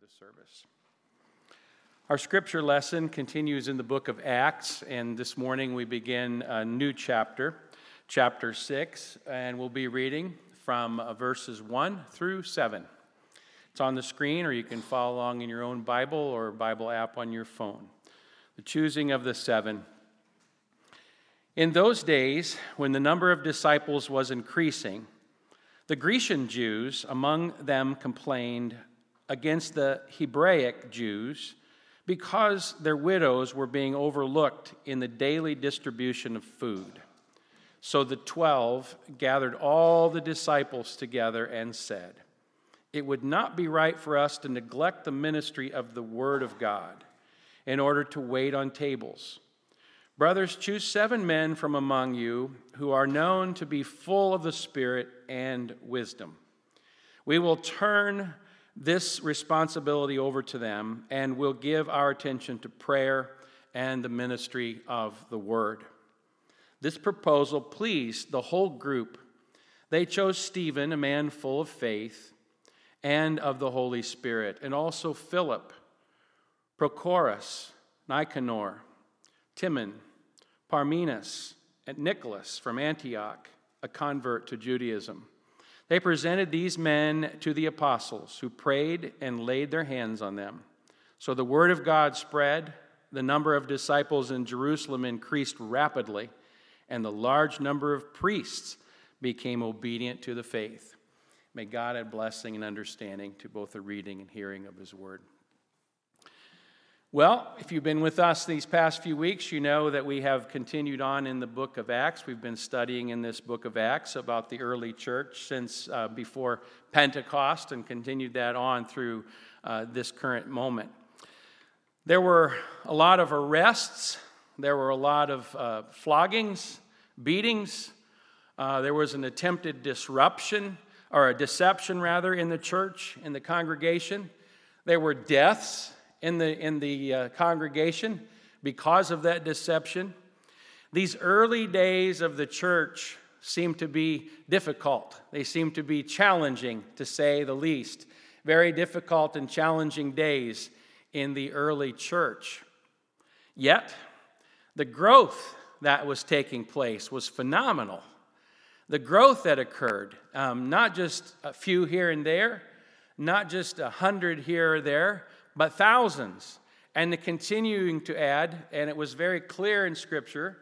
the service. Our scripture lesson continues in the book of Acts, and this morning we begin a new chapter, chapter 6, and we'll be reading from verses 1 through 7. It's on the screen, or you can follow along in your own Bible or Bible app on your phone. The choosing of the seven. In those days, when the number of disciples was increasing, the Grecian Jews among them complained against the Hebraic Jews because their widows were being overlooked in the daily distribution of food. So the 12 gathered all the disciples together and said, "It would not be right for us to neglect the ministry of the Word of God in order to wait on tables. Brothers, choose 7 men from among you who are known to be full of the Spirit and wisdom. We will turn this responsibility over to them and will give our attention to prayer and the ministry of the Word." This proposal pleased the whole group. They chose Stephen, a man full of faith and of the Holy Spirit, and also Philip, Prochorus, Nicanor, Timon, Parmenas, and Nicholas from Antioch, a convert to Judaism. They presented these men to the apostles, who prayed and laid their hands on them. So the word of God spread, the number of disciples in Jerusalem increased rapidly, and the large number of priests became obedient to the faith. May God add blessing and understanding to both the reading and hearing of His word. Well, if you've been with us these past few weeks, you know that we have continued on in the book of Acts. We've been studying in this book of Acts about the early church since before Pentecost and continued that on through this current moment. There were a lot of arrests. There were a lot of floggings, beatings. There was an attempted deception in the church, in the congregation. There were deaths in the congregation because of that deception. These early days of the church seem to be difficult. They seem to be challenging, to say the least. Very difficult and challenging days in the early church. Yet, the growth that was taking place was phenomenal. The growth that occurred, not just a few here and there, not just 100 here or there, but thousands, and the continuing to add, and it was very clear in Scripture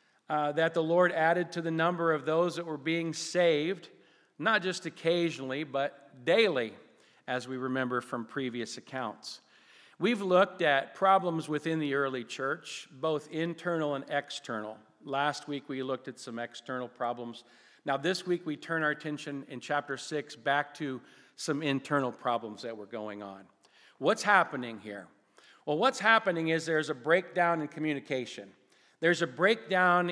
that the Lord added to the number of those that were being saved, not just occasionally, but daily, as we remember from previous accounts. We've looked at problems within the early church, both internal and external. Last week we looked at some external problems. Now this week we turn our attention in chapter 6 back to some internal problems that were going on. What's happening here? Well, what's happening is there's a breakdown in communication. There's a breakdown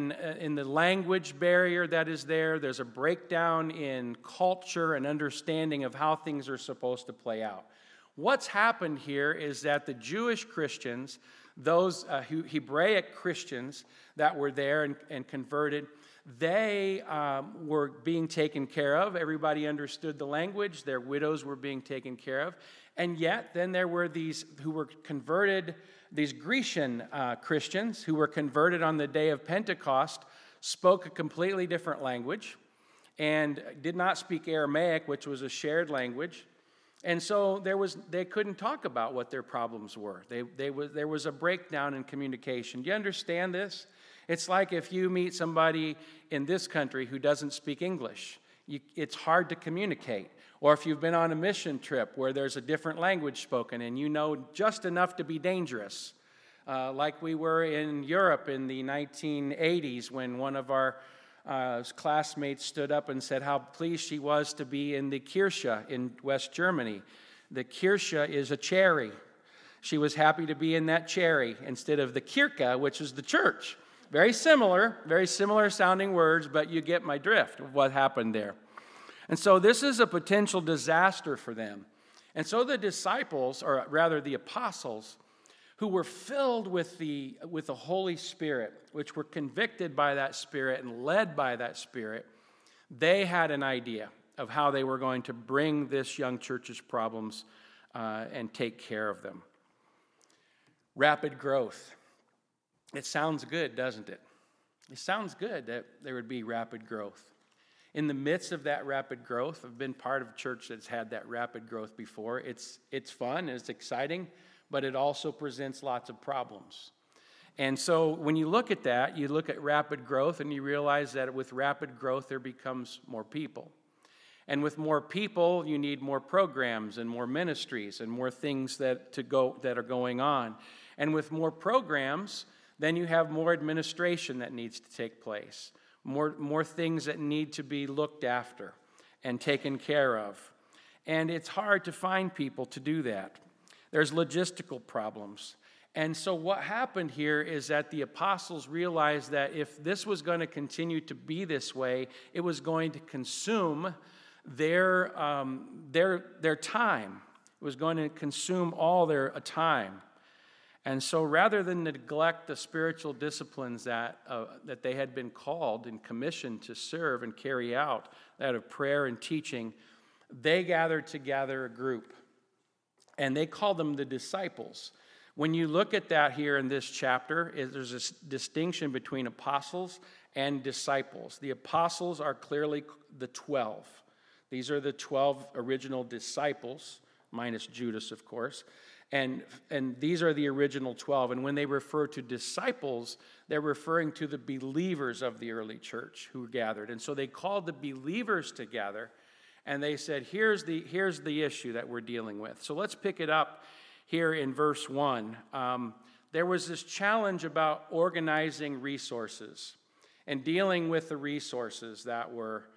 in the language barrier that is there. There's a breakdown in culture and understanding of how things are supposed to play out. What's happened here is that the Jewish Christians, those Hebraic Christians that were there and converted, they were being taken care of. Everybody understood the language. Their widows were being taken care of. And yet, then there were these who were converted, these Grecian Christians who were converted on the day of Pentecost, spoke a completely different language and did not speak Aramaic, which was a shared language. And so they couldn't talk about what their problems were. There was a breakdown in communication. Do you understand this? It's like if you meet somebody in this country who doesn't speak English. It's hard to communicate. Or if you've been on a mission trip where there's a different language spoken and you know just enough to be dangerous, like we were in Europe in the 1980s when one of our classmates stood up and said how pleased she was to be in the Kirche in West Germany. The Kirche is a cherry. She was happy to be in that cherry instead of the Kirche, which is the church. Very similar sounding words, but you get my drift of what happened there. And so this is a potential disaster for them. And so the disciples, or rather the apostles, who were filled with the Holy Spirit, which were convicted by that Spirit and led by that Spirit, they had an idea of how they were going to bring this young church's problems and take care of them. Rapid growth. It sounds good, doesn't it? It sounds good that there would be rapid growth. In the midst of that rapid growth, I've been part of a church that's had that rapid growth before. It's fun, it's exciting, but it also presents lots of problems. And so when you look at that, you look at rapid growth and you realize that with rapid growth there becomes more people. And with more people, you need more programs and more ministries and more things that are going on. And with more programs, then you have more administration that needs to take place, more things that need to be looked after and taken care of. And it's hard to find people to do that. There's logistical problems. And so what happened here is that the apostles realized that if this was going to continue to be this way, it was going to consume their time. It was going to consume all their time. And so rather than neglect the spiritual disciplines that they had been called and commissioned to serve and carry out, that of prayer and teaching, they gathered together a group. And they called them the disciples. When you look at that here in this chapter, there's a distinction between apostles and disciples. The apostles are clearly the 12. These are the 12 original disciples, minus Judas, of course. And these are the original 12. And when they refer to disciples, they're referring to the believers of the early church who gathered. And so they called the believers together, and they said, here's the issue that we're dealing with. So let's pick it up here in verse 1. There was this challenge about organizing resources and dealing with the resources that were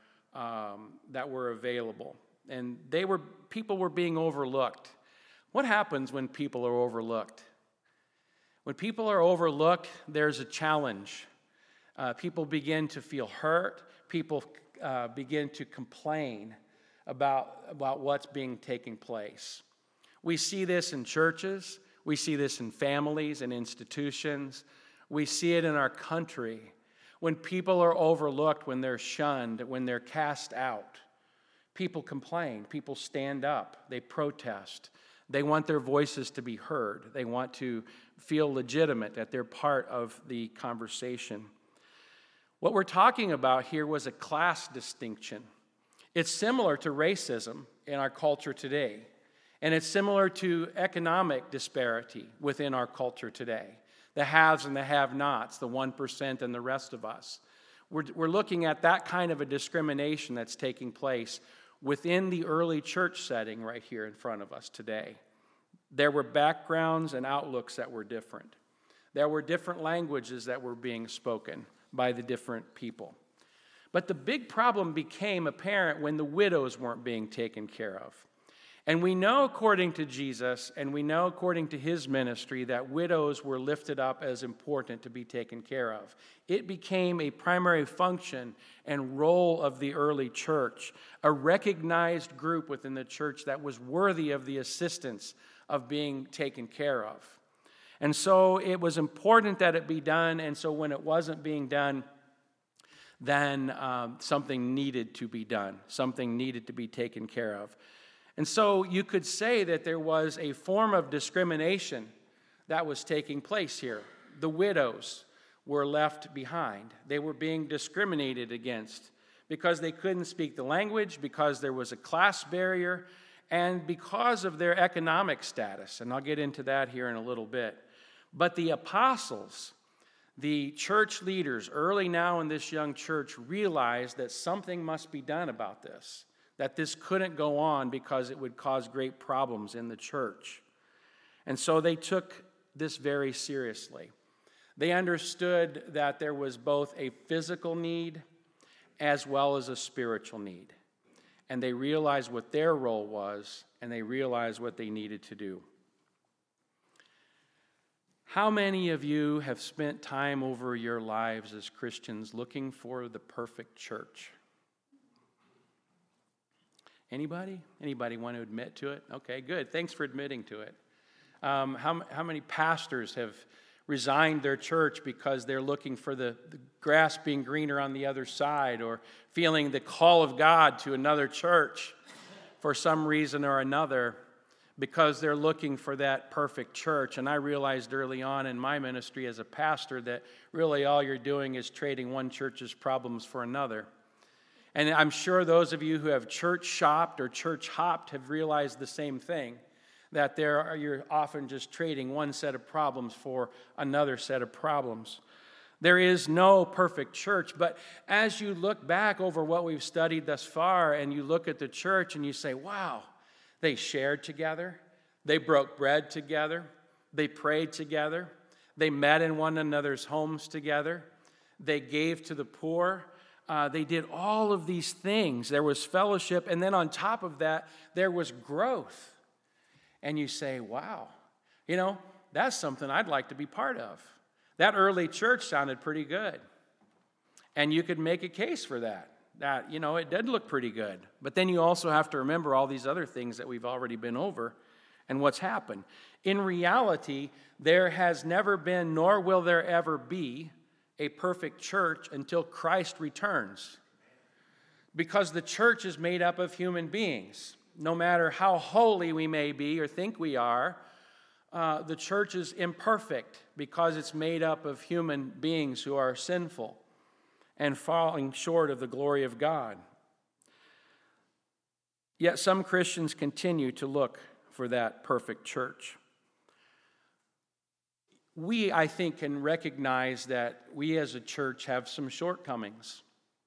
available. And people were being overlooked. What happens when people are overlooked? When people are overlooked, there's a challenge. People begin to feel hurt. People begin to complain about what's being taking place. We see this in churches. We see this in families and institutions. We see it in our country. When people are overlooked, when they're shunned, when they're cast out, people complain. People stand up. They protest. They want their voices to be heard. They want to feel legitimate, that they're part of the conversation. What we're talking about here was a class distinction. It's similar to racism in our culture today, and it's similar to economic disparity within our culture today. The haves and the have-nots, the 1% and the rest of us. We're looking at that kind of a discrimination that's taking place within the early church setting right here in front of us today. There were backgrounds and outlooks that were different. There were different languages that were being spoken by the different people. But the big problem became apparent when the widows weren't being taken care of. And we know according to Jesus, and we know according to his ministry, that widows were lifted up as important to be taken care of. It became a primary function and role of the early church, a recognized group within the church that was worthy of the assistance of being taken care of. And so it was important that it be done, and so when it wasn't being done, then something needed to be done. Something needed to be taken care of. And so you could say that there was a form of discrimination that was taking place here. The widows were left behind. They were being discriminated against because they couldn't speak the language, because there was a class barrier, and because of their economic status. And I'll get into that here in a little bit. But the apostles, the church leaders, early now in this young church, realized that something must be done about this. That this couldn't go on because it would cause great problems in the church. And so they took this very seriously. They understood that there was both a physical need as well as a spiritual need. And they realized what their role was, and they realized what they needed to do. How many of you have spent time over your lives as Christians looking for the perfect church? Anybody? Anybody want to admit to it? Okay, good. Thanks for admitting to it. How many pastors have resigned their church because they're looking for the grass being greener on the other side, or feeling the call of God to another church for some reason or another? because they're looking for that perfect church. And I realized early on in my ministry as a pastor that really all you're doing is trading one church's problems for another. And I'm sure those of you who have church shopped or church hopped have realized the same thing, that you're often just trading one set of problems for another set of problems. There is no perfect church, but as you look back over what we've studied thus far and you look at the church and you say, wow, they shared together, they broke bread together, they prayed together, they met in one another's homes together, they gave to the poor, they did all of these things. There was fellowship, and then on top of that, there was growth. And you say, wow, that's something I'd like to be part of. That early church sounded pretty good. And you could make a case for that. It did look pretty good. But then you also have to remember all these other things that we've already been over and what's happened. In reality, there has never been, nor will there ever be, a perfect church until Christ returns. Because the church is made up of human beings. No matter how holy we may be or think we are, the church is imperfect because it's made up of human beings who are sinful and falling short of the glory of God. Yet some Christians continue to look for that perfect church. We, I think, can recognize that we as a church have some shortcomings.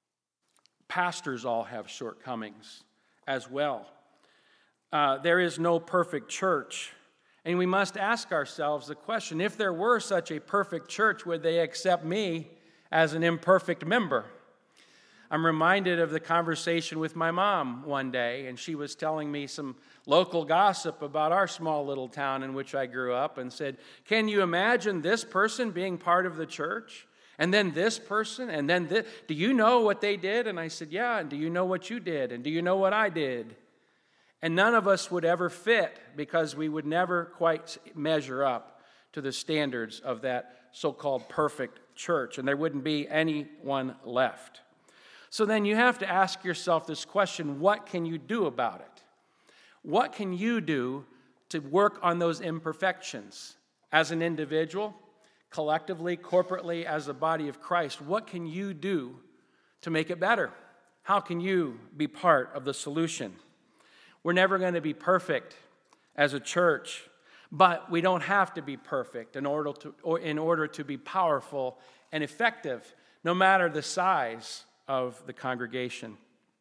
Pastors all have shortcomings as well. There is no perfect church. And we must ask ourselves the question, if there were such a perfect church, would they accept me as an imperfect member? I'm reminded of the conversation with my mom one day, and she was telling me some local gossip about our small little town in which I grew up, and said, can you imagine this person being part of the church? And then this person, and then this. Do you know what they did? And I said, yeah, and do you know what you did? And do you know what I did? And none of us would ever fit because we would never quite measure up to the standards of that so-called perfect church, and there wouldn't be anyone left. So then you have to ask yourself this question, what can you do about it? What can you do to work on those imperfections? As an individual, collectively, corporately, as a body of Christ, what can you do to make it better? How can you be part of the solution? We're never going to be perfect as a church, but we don't have to be perfect in order to be powerful and effective, no matter the size of the congregation.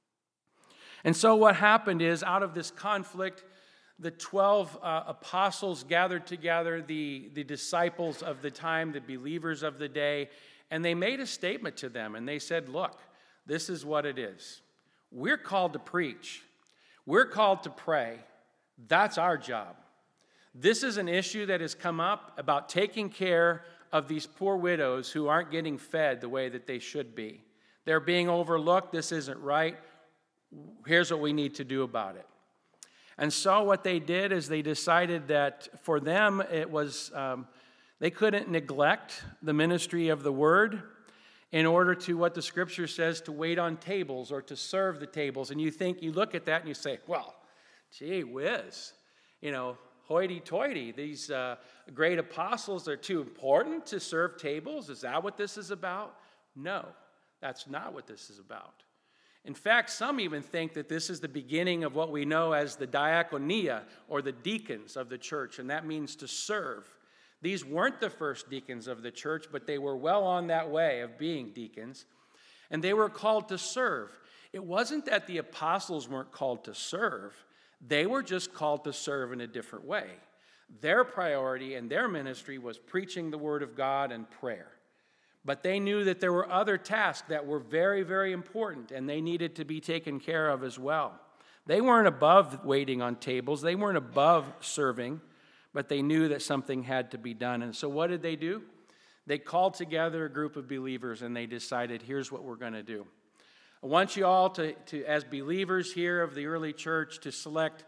And so what happened is, out of this conflict, the 12 apostles gathered together, the disciples of the time, the believers of the day, and they made a statement to them, and they said, look, this is what it is. We're called to preach. We're called to pray. That's our job. This is an issue that has come up about taking care of these poor widows who aren't getting fed the way that they should be. They're being overlooked. This isn't right. Here's what we need to do about it. And so what they did is they decided that for them it was, they couldn't neglect the ministry of the word in order to, what the scripture says, to wait on tables or to serve the tables. And you look at that and you say, well, gee whiz, hoity-toity, these great apostles are too important to serve tables? Is that what this is about? No, that's not what this is about. In fact, some even think that this is the beginning of what we know as the diaconia, or the deacons of the church, and that means to serve. These weren't the first deacons of the church, but they were well on that way of being deacons, and they were called to serve. It wasn't that the apostles weren't called to serve. They were just called to serve in a different way. Their priority and their ministry was preaching the word of God and prayer. But they knew that there were other tasks that were very, very important, and they needed to be taken care of as well. They weren't above waiting on tables. They weren't above serving, but they knew that something had to be done. And so what did they do? They called together a group of believers, and they decided, here's what we're going to do. I want you all to, as believers here of the early church, to select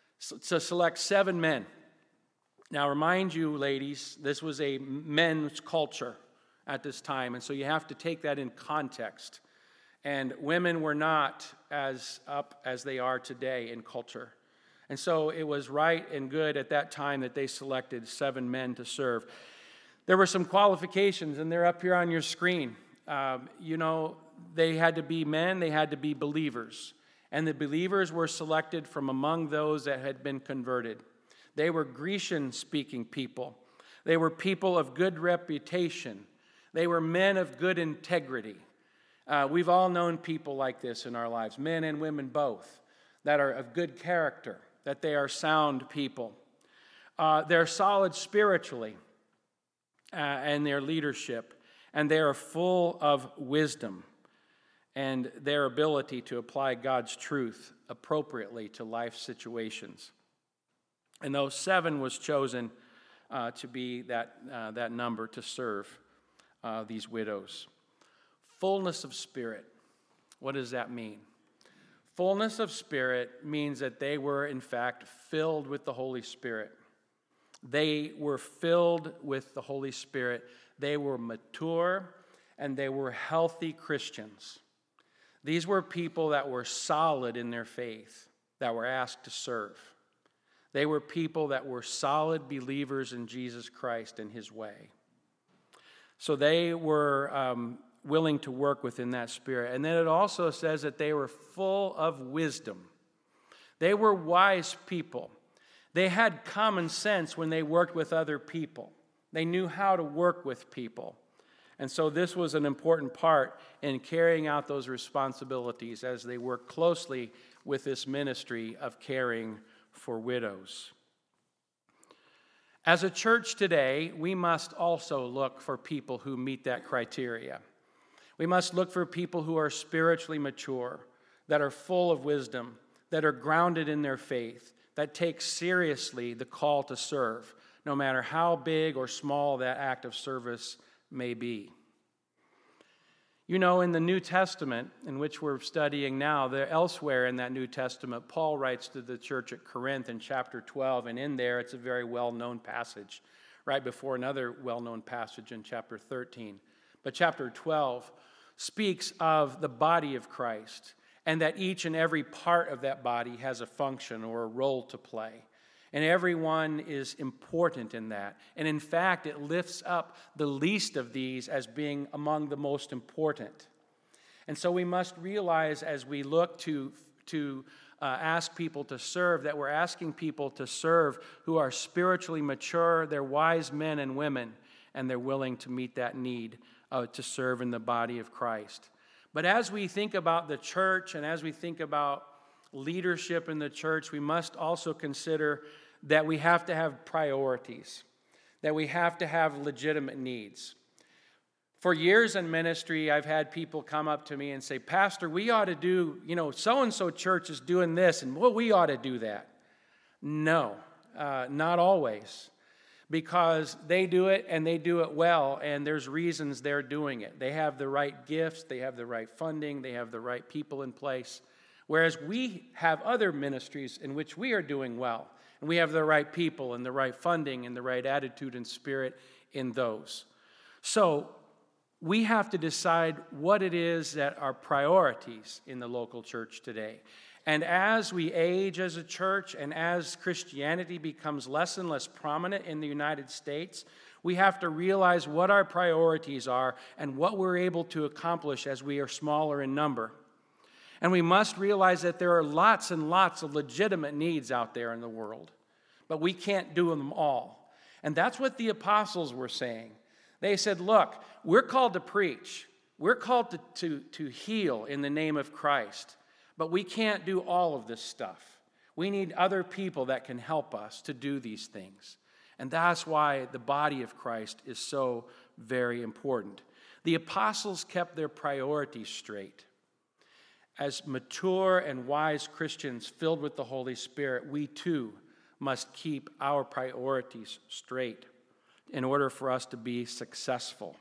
7 men. Now, remind you, ladies, this was a men's culture at this time, and so you have to take that in context. And women were not as up as they are today in culture. And so it was right and good at that time that they selected 7 men to serve. There were some qualifications, and they're up here on your screen. They had to be men, they had to be believers. And the believers were selected from among those that had been converted. They were Grecian-speaking people. They were people of good reputation. They were men of good integrity. We've all known people like this in our lives, men and women both, that are of good character, that they are sound people. They're solid spiritually in their leadership, and they are full of wisdom and their ability to apply God's truth appropriately to life situations. And those 7 was chosen to be that number to serve these widows. Fullness of spirit. What does that mean? Fullness of spirit means that they were, in fact, filled with the Holy Spirit. They were filled with the Holy Spirit. They were mature, and they were healthy Christians. These were people that were solid in their faith, that were asked to serve. They were people that were solid believers in Jesus Christ and his way. So they were willing to work within that spirit. And then it also says that they were full of wisdom. They were wise people. They had common sense when they worked with other people. They knew how to work with people. And so this was an important part in carrying out those responsibilities as they worked closely with this ministry of caring for widows. As a church today, we must also look for people who meet that criteria. We must look for people who are spiritually mature, that are full of wisdom, that are grounded in their faith, that take seriously the call to serve, no matter how big or small that act of service may be. In the New Testament, in which we're studying now, elsewhere in that New Testament, Paul writes to the church at Corinth in chapter 12, and in there it's a very well-known passage, right before another well-known passage in chapter 13. But chapter 12 speaks of the body of Christ, and that each and every part of that body has a function or a role to play. And everyone is important in that. And in fact, it lifts up the least of these as being among the most important. And so we must realize as we look to ask people to serve, that we're asking people to serve who are spiritually mature, they're wise men and women, and they're willing to meet that need to serve in the body of Christ. But as we think about the church and as we think about leadership in the church, we must also consider that we have to have priorities, that we have to have legitimate needs. For years in ministry, I've had people come up to me and say, Pastor, we ought to do, so-and-so church is doing this, and we ought to do that. No, not always, because they do it and they do it well, and there's reasons they're doing it. They have the right gifts, they have the right funding, they have the right people in place. Whereas we have other ministries in which we are doing well, and we have the right people and the right funding and the right attitude and spirit in those. So we have to decide what it is that are priorities in the local church today. And as we age as a church and as Christianity becomes less and less prominent in the United States, we have to realize what our priorities are and what we're able to accomplish as we are smaller in number. And we must realize that there are lots and lots of legitimate needs out there in the world, but we can't do them all. And that's what the apostles were saying. They said, look, we're called to preach. We're called to heal in the name of Christ, but we can't do all of this stuff. We need other people that can help us to do these things. And that's why the body of Christ is so very important. The apostles kept their priorities straight. As mature and wise Christians filled with the Holy Spirit, we too must keep our priorities straight in order for us to be successful.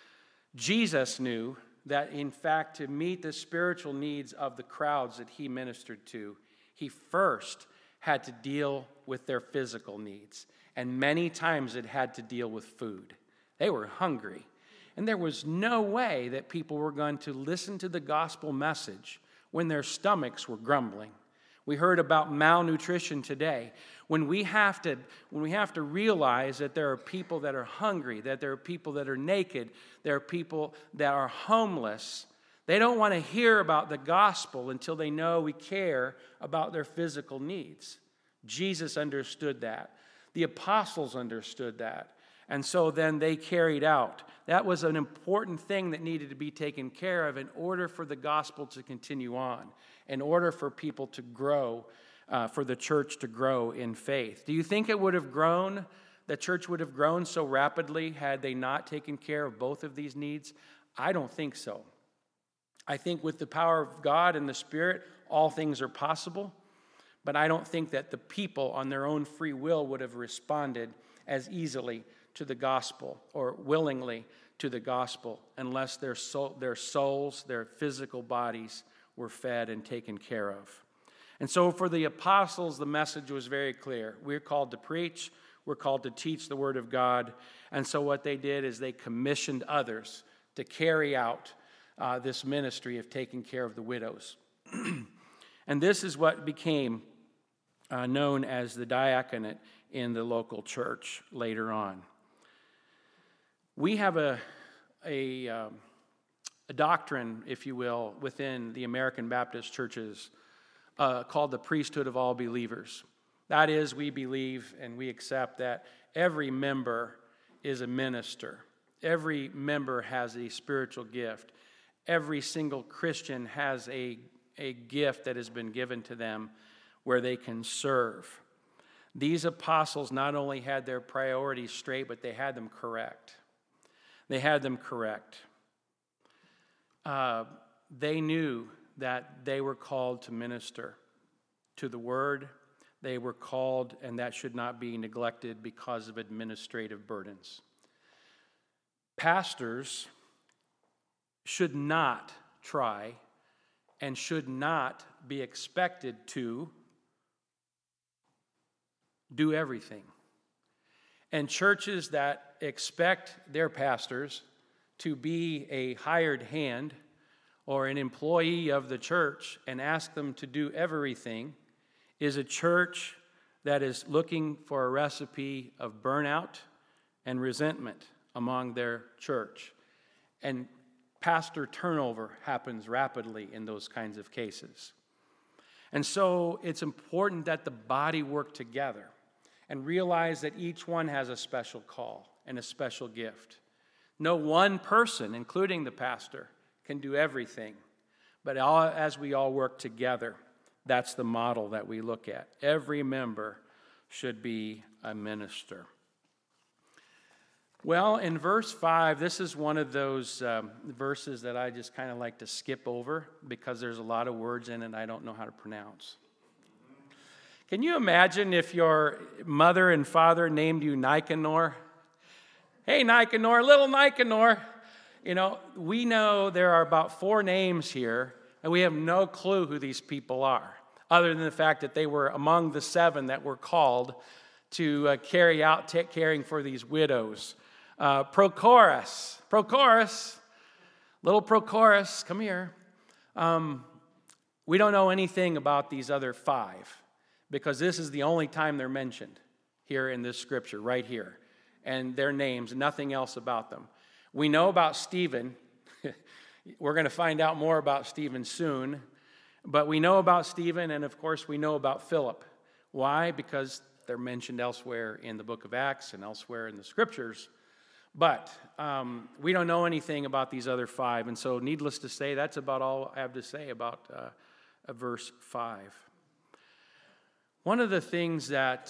Jesus knew that, in fact, to meet the spiritual needs of the crowds that he ministered to, he first had to deal with their physical needs. And many times it had to deal with food. They were hungry. And there was no way that people were going to listen to the gospel message when their stomachs were grumbling, We heard about malnutrition today. When we have to realize that there are people that are hungry, that there are people that are naked, there are people that are homeless, they don't want to hear about the gospel until they know we care about their physical needs. Jesus understood that. The apostles understood that. And so then they carried out. That was an important thing that needed to be taken care of in order for the gospel to continue on, in order for people to grow, for the church to grow in faith. Do you think it would have grown, the church would have grown so rapidly had they not taken care of both of these needs? I don't think so. I think with the power of God and the Spirit, all things are possible. But I don't think that the people on their own free will would have responded as easily to the gospel or willingly to the gospel unless their souls, their physical bodies were fed and taken care of. And so for the apostles, the message was very clear. We're called to preach. We're called to teach the word of God. And so what they did is they commissioned others to carry out this ministry of taking care of the widows. And this is what became known as the diaconate in the local church later on. We have a doctrine, if you will, within the American Baptist churches called the priesthood of all believers. That is, we believe and we accept that every member is a minister. Every member has a spiritual gift. Every single Christian has a gift that has been given to them where they can serve. These apostles not only had their priorities straight, but they had them correct. They had them correct. They knew that they were called to minister to the word. They were called, and that should not be neglected because of administrative burdens. Pastors should not try and should not be expected to do everything. And churches that expect their pastors to be a hired hand or an employee of the church and ask them to do everything is a church that is looking for a recipe of burnout and resentment among their church. And pastor turnover happens rapidly in those kinds of cases. And so it's important that the body work together and realize that each one has a special call and a special gift. No one person, including the pastor, can do everything. But as we all work together, that's the model that we look at. Every member should be a minister. Well, in verse 5, this is one of those verses that I just kind of like to skip over because there's a lot of words in it I don't know how to pronounce. Can you imagine if your mother and father named you Nicanor? Hey, Nicanor, little Nicanor. You know, we know there are about 4 names here, and we have no clue who these people are, other than the fact that they were among the 7 that were called to carry out caring for these widows. Prochorus, little Prochorus, come here. We don't know anything about these other 5 because this is the only time they're mentioned here in this scripture, right here. And their names, nothing else about them. We know about Stephen. We're going to find out more about Stephen soon. But we know about Stephen, and of course we know about Philip. Why? Because they're mentioned elsewhere in the book of Acts and elsewhere in the scriptures. But we don't know anything about these other 5. And so needless to say, that's about all I have to say about verse 5. One of the things that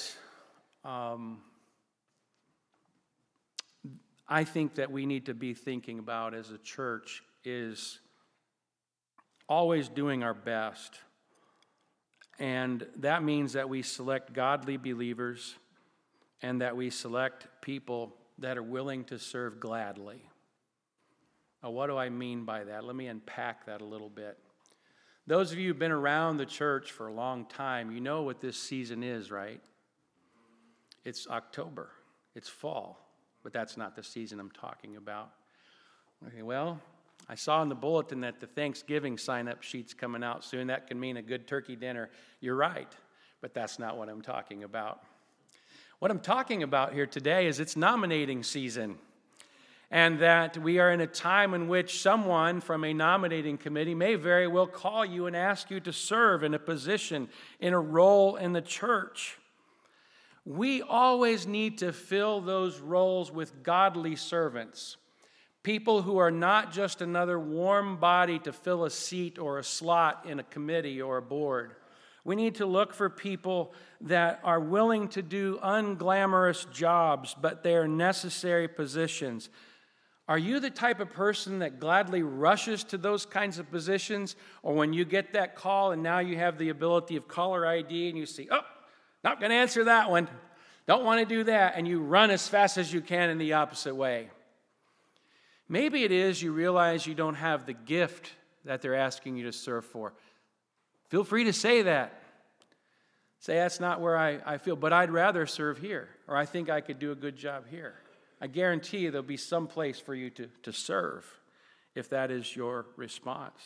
I think that we need to be thinking about as a church is always doing our best. And that means that we select godly believers and that we select people that are willing to serve gladly. Now, what do I mean by that? Let me unpack that a little bit. Those of you who've been around the church for a long time, you know what this season is, right? It's October. It's fall. But that's not the season I'm talking about. Okay, well, I saw in the bulletin that the Thanksgiving sign-up sheet's coming out soon. That can mean a good turkey dinner. You're right, but that's not what I'm talking about. What I'm talking about here today is it's nominating season, and that we are in a time in which someone from a nominating committee may very well call you and ask you to serve in a position, in a role in the church. We always need to fill those roles with godly servants. People who are not just another warm body to fill a seat or a slot in a committee or a board. We need to look for people that are willing to do unglamorous jobs, but they are necessary positions. Are you the type of person that gladly rushes to those kinds of positions? Or when you get that call and now you have the ability of caller ID and you see, oh, not going to answer that one, don't want to do that, and you run as fast as you can in the opposite way? Maybe it is you realize you don't have the gift that they're asking you to serve for. Feel free to say that. Say, that's not where I feel, but I'd rather serve here, or I think I could do a good job here. I guarantee you there'll be some place for you to serve if that is your response.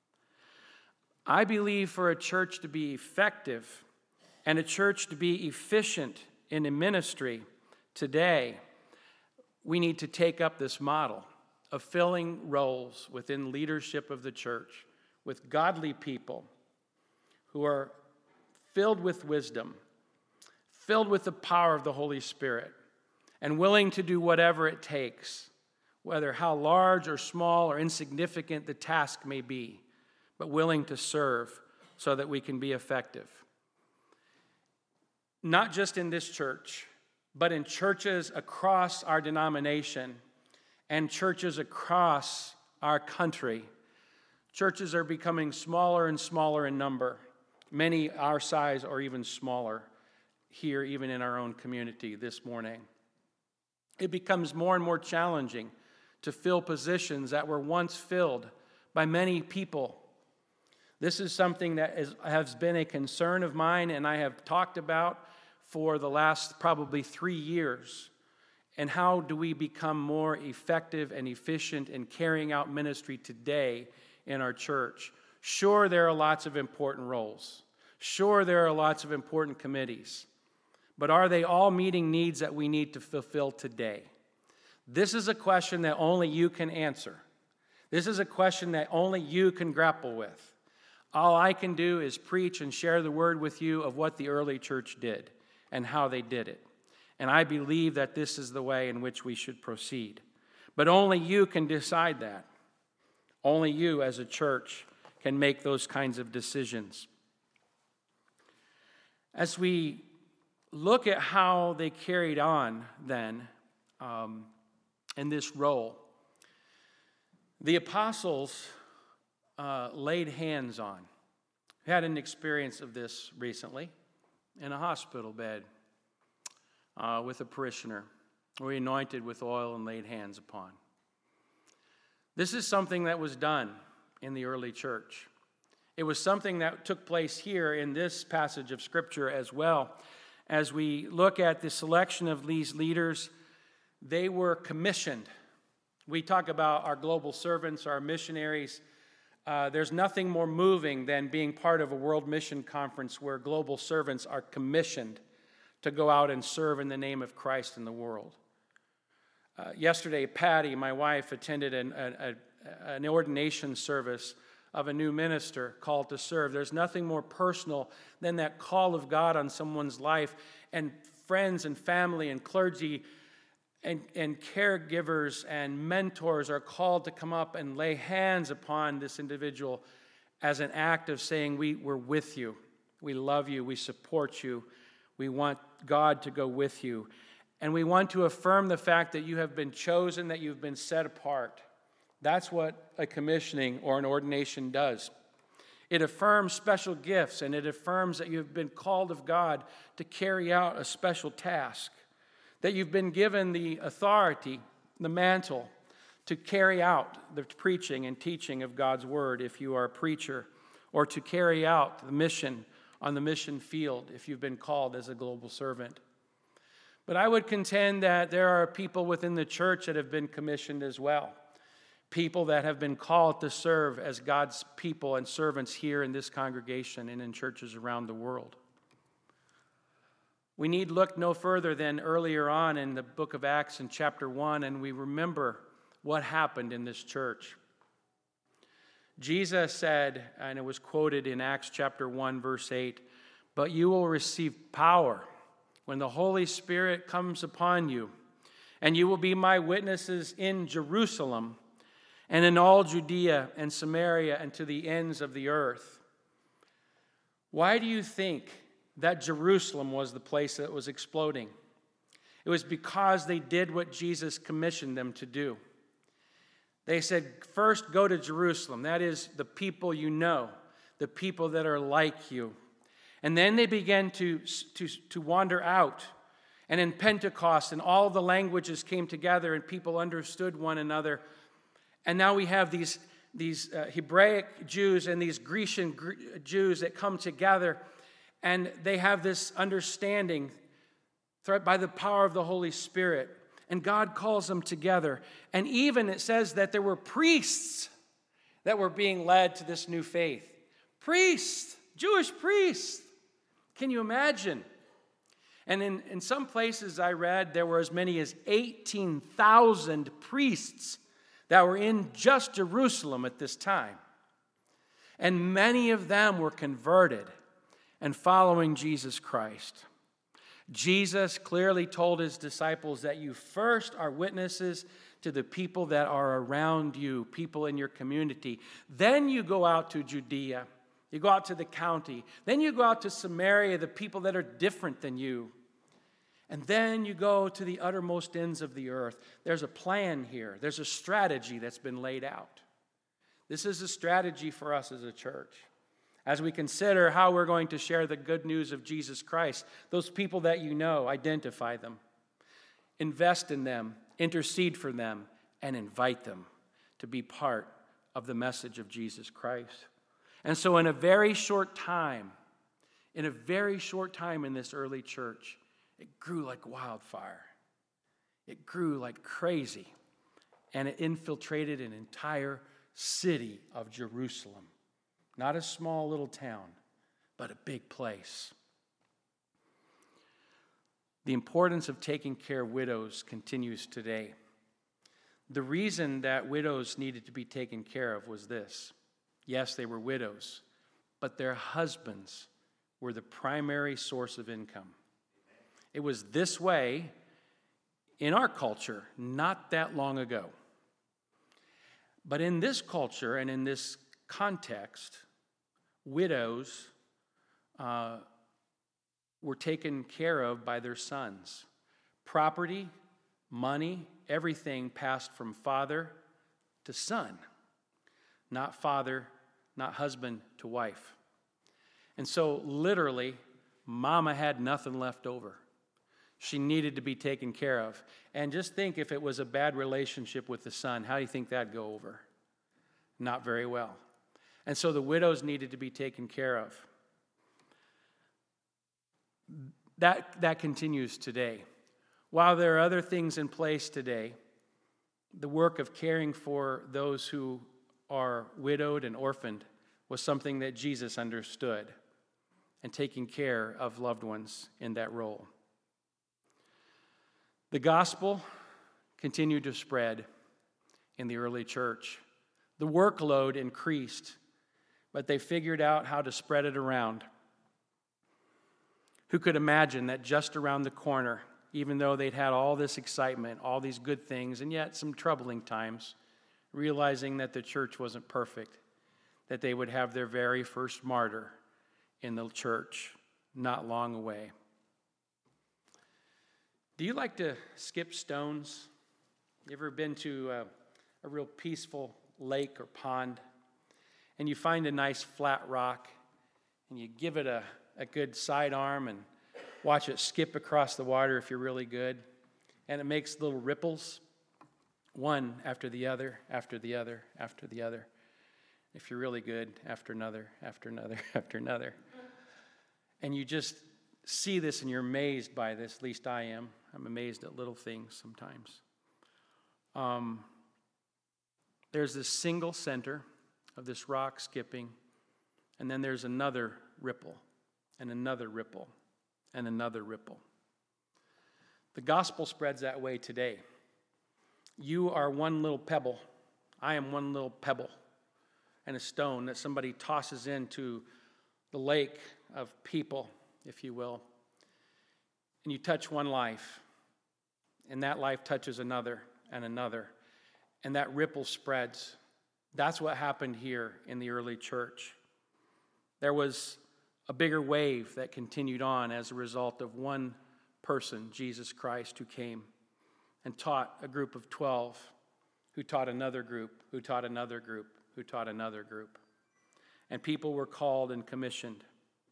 I believe for a church to be effective and a church to be efficient in a ministry today, we need to take up this model of filling roles within leadership of the church with godly people who are filled with wisdom, filled with the power of the Holy Spirit, and willing to do whatever it takes, whether how large or small or insignificant the task may be, but willing to serve so that we can be effective. Not just in this church, but in churches across our denomination and churches across our country. Churches are becoming smaller and smaller in number, many our size or even smaller here, even in our own community this morning. It becomes more and more challenging to fill positions that were once filled by many people. This is something that has been a concern of mine, and I have talked about for the last probably 3 years. And how do we become more effective and efficient in carrying out ministry today in our church? Sure, there are lots of important roles. Sure, there are lots of important committees. But are they all meeting needs that we need to fulfill today? This is a question that only you can answer. This is a question that only you can grapple with. All I can do is preach and share the word with you of what the early church did and how they did it. And I believe that this is the way in which we should proceed. But only you can decide that. Only you as a church can make those kinds of decisions. As we look at how they carried on then in this role, the apostles laid hands on. We had an experience of this recently in a hospital bed. With a parishioner, we anointed with oil and laid hands upon. This is something that was done in the early church. It was something that took place here in this passage of Scripture as well. As we look at the selection of these leaders, they were commissioned. We talk about our global servants, our missionaries. There's nothing more moving than being part of a world mission conference where global servants are commissioned to go out and serve in the name of Christ in the world. Yesterday, Patty, my wife, attended an ordination service of a new minister called to serve. There's nothing more personal than that call of God on someone's life, and friends and family and clergy and caregivers and mentors are called to come up and lay hands upon this individual as an act of saying, we're with you, we love you, we support you, we want God to go with you. And we want to affirm the fact that you have been chosen, that you've been set apart. That's what a commissioning or an ordination does. It affirms special gifts, and it affirms that you've been called of God to carry out a special task, that you've been given the authority, the mantle, to carry out the preaching and teaching of God's word if you are a preacher, or to carry out the mission on the mission field if you've been called as a global servant. But I would contend that there are people within the church that have been commissioned as well. people that have been called to serve as God's people and servants here in this congregation and in churches around the world. We need look no further than earlier on in the book of Acts in chapter 1, and we remember what happened in this church. Jesus said, and it was quoted in Acts chapter 1, verse 8, "But you will receive power when the Holy Spirit comes upon you, and you will be my witnesses in Jerusalem and in all Judea and Samaria and to the ends of the earth." Why do you think that Jerusalem was the place that was exploding? It was because they did what Jesus commissioned them to do. They said, first go to Jerusalem. That is the people you know, the people that are like you. And then they began to wander out. And in Pentecost, and all the languages came together and people understood one another. And now we have these Hebraic Jews and these Grecian Jews that come together, and they have this understanding by the power of the Holy Spirit. And God calls them together. And even it says that there were priests that were being led to this new faith. Priests, Jewish priests. Can you imagine? And in some places I read there were as many as 18,000 priests that were in just Jerusalem at this time. And many of them were converted and following Jesus Christ. Jesus clearly told his disciples that you first are witnesses to the people that are around you, people in your community. Then you go out to Judea. You go out to the county. Then you go out to Samaria, the people that are different than you. And then you go to the uttermost ends of the earth. There's a plan here. There's a strategy that's been laid out. This is a strategy for us as a church. As we consider how we're going to share the good news of Jesus Christ, those people that you know, identify them, invest in them, intercede for them, and invite them to be part of the message of Jesus Christ. And so in a very short time in this early church, it grew like wildfire. It grew like crazy, and it infiltrated an entire city of Jerusalem. Not a small little town, but a big place. The importance of taking care of widows continues today. The reason that widows needed to be taken care of was this. Yes, they were widows, but their husbands were the primary source of income. It was this way in our culture not that long ago. But in this culture and in this context, widows were taken care of by their sons. Property, money, everything passed from father to son, not husband to wife. And so literally, mama had nothing left over. She needed to be taken care of. And just think if it was a bad relationship with the son, how do you think that'd go over? Not very well. And so the widows needed to be taken care of. That continues today. While there are other things in place today, the work of caring for those who are widowed and orphaned was something that Jesus understood, and taking care of loved ones in that role. The gospel continued to spread in the early church. The workload increased, but they figured out how to spread it around. Who could imagine that just around the corner, even though they'd had all this excitement, all these good things, and yet some troubling times, realizing that the church wasn't perfect, that they would have their very first martyr in the church not long away. Do you like to skip stones? You ever been to a real peaceful lake or pond, and you find a nice flat rock, and you give it a good sidearm and watch it skip across the water if you're really good, and it makes little ripples, one after the other, after the other, after the other. If you're really good, after another, after another, after another. And you just see this and you're amazed by this, at least I am. I'm amazed at little things sometimes. there's this single center of this rock skipping, and then there's another ripple, and another ripple, and another ripple. The gospel spreads that way today. You are one little pebble. I am one little pebble and a stone that somebody tosses into the lake of people, if you will. And you touch one life, and that life touches another and another, and that ripple spreads. That's what happened here in the early church. There was a bigger wave that continued on as a result of one person, Jesus Christ, who came and taught a group of 12, who taught another group, who taught another group, who taught another group. And people were called and commissioned.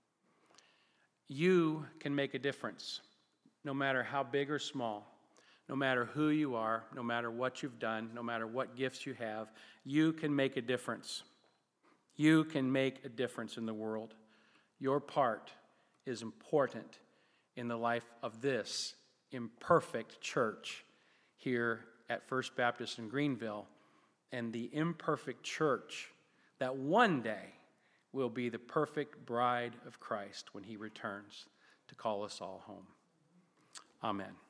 You can make a difference, no matter how big or small, no matter who you are, no matter what you've done, no matter what gifts you have. You can make a difference. You can make a difference in the world. Your part is important in the life of this imperfect church here at First Baptist in Greenville, and the imperfect church that one day will be the perfect bride of Christ when he returns to call us all home. Amen.